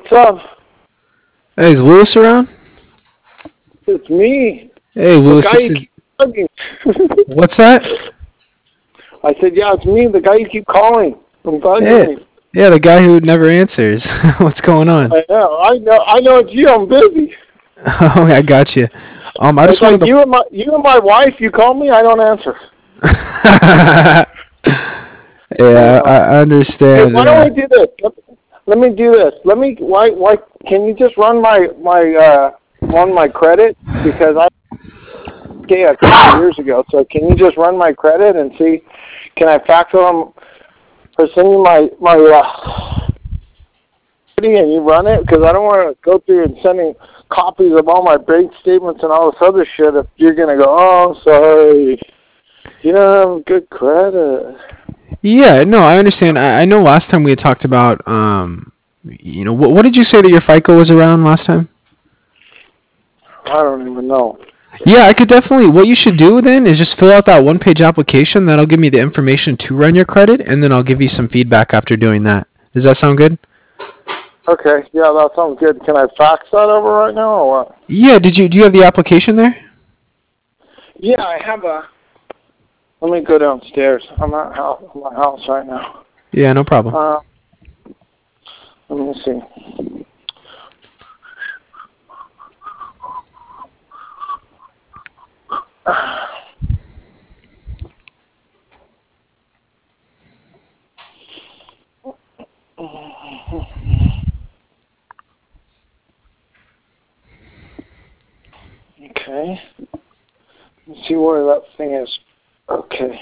what's up? Hey, is Lewis around? It's me. Hey, The Lewis, guy this you is... keep bugging. What's that? I said, yeah, it's me, the guy you keep calling from Yeah, bugging me. yeah, the guy who never answers. What's going on? I know it's you. I'm busy. Oh, I got you. I It's just wanted like to... you and my wife. You call me, I don't answer. Yeah, Uh, I hey, understand. why don't we do this? Let me do this. Why can you just run my credit, because I okay a couple years ago. So can you just run my credit and see? Can I fax them or send you my and you run it? Because I don't want to go through and sending copies of all my bank statements and all this other shit if you're gonna go, oh, I'm sorry, you don't have good credit. Yeah, no, I understand. I know last time we had talked about, what did you say that your FICO was around last time? I don't even know. Yeah, I could definitely. What you should do then is just fill out that one-page application. That'll give me the information to run your credit, and then I'll give you some feedback after doing that. Does that sound good? Okay, yeah, that sounds good. Can I fax that over right now or what? Yeah. Do you have the application there? Yeah, I have a. Let me go downstairs. I'm at my house right now. Yeah, no problem. Let me see. Okay. Let's see where that thing is. Okay.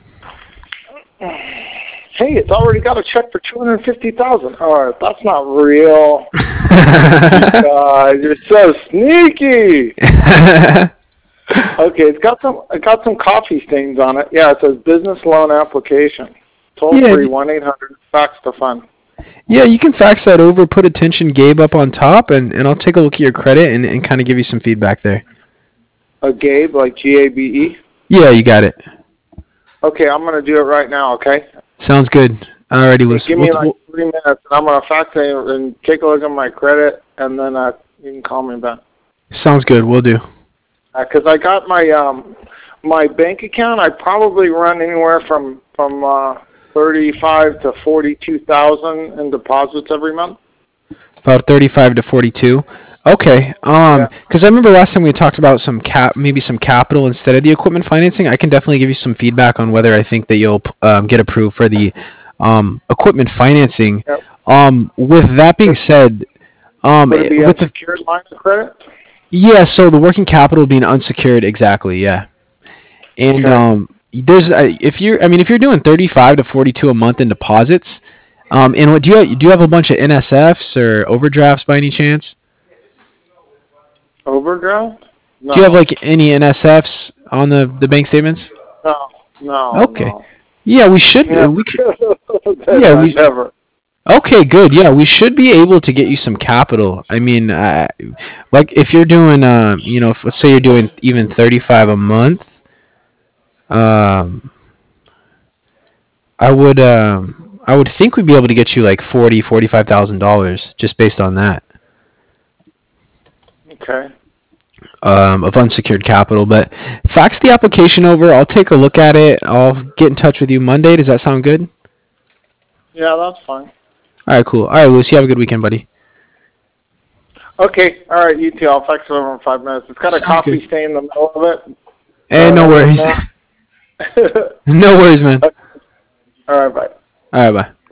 Hey, it's already got a check for $250,000. All right, that's not real. You're so sneaky. Okay, it got some coffee stains on it. Yeah, it says business loan application. Toll Yeah. free 1-800 fax to fund. Yeah, you can fax that over. Put attention Gabe up on top, and I'll take a look at your credit and kind of give you some feedback there. A Gabe, like Gabe. Yeah, you got it. Okay, I'm gonna do it right now. Okay. Sounds good. Alrighty, Hey, Lewis. give me like 3 minutes, and I'm gonna fax it and take a look at my credit, and then you can call me back. Sounds good. We'll do. Because I got my bank account. I probably run anywhere from 35 to 42,000 in deposits every month. About 35 to 42. Okay. Yeah. Because I remember last time we talked about maybe some capital instead of the equipment financing. I can definitely give you some feedback on whether I think that you'll get approved for the equipment financing. Yep. With that being said, Would it be with the unsecured line of credit? yeah, so the working capital being unsecured, exactly, yeah. And Okay. there's if you're doing 35 to 42 a month in deposits, and what do you have a bunch of NSFs or overdrafts by any chance? Overdraft? Do you have No. like any NSFs on the bank statements? No. No. Okay. No. Yeah, we should. Never. We could. Yeah, Never. we. Never. Okay, good. Yeah, we should be able to get you some capital. I mean, like if you're doing, let's say you're doing even 35 a month, um, I would think we'd be able to get you like $45,000 just based on that Okay. of unsecured capital. But fax the application over. I'll take a look at it. I'll get in touch with you Monday. Does that sound good? Yeah, that's fine. All right, cool. All right, Lucy, have a good weekend, buddy. Okay. All right. You too. I'll fax it over in 5 minutes. It's got a Sounds coffee good. stain in the middle of it. Hey, no Other than worries. that. No worries, man. All right. Bye. All right, bye.